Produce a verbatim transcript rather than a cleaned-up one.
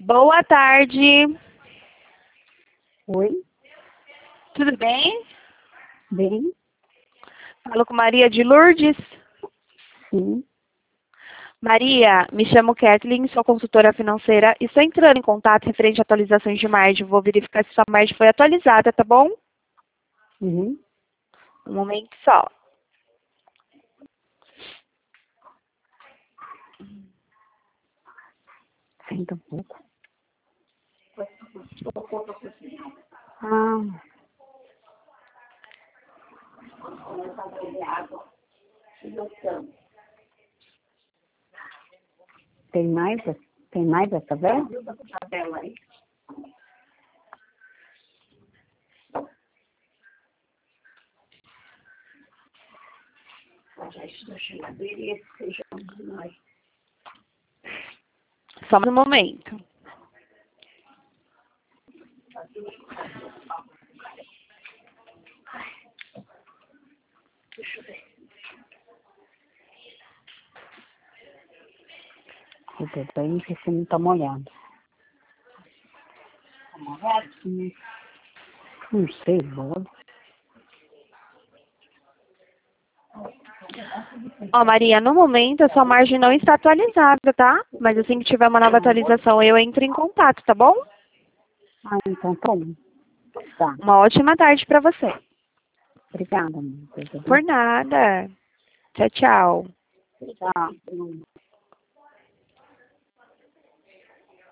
Boa tarde. Oi, Tudo bem? bem, Falo com Maria de Lourdes. sim. Maria, me chamo Kathleen, sou consultora financeira e estou entrando em contato referente a atualizações de margem. Vou verificar se sua margem foi atualizada, tá bom? Uhum. Um momento só. Senta um pouco. Ah, tem mais? Tem mais essa vez? Só mais um momento. Tudo bem, que você não está molhando. Tá molhado? Hum, Não sei, vou. Ó, Maria, no momento a sua margem não está atualizada, tá? Mas assim que tiver uma nova atualização, eu entro em contato, tá bom? Ah, então tá bom. Tá. Uma ótima tarde para você. Obrigada, amor. Tudo bem? Por nada. Tchau, tchau. Tchau.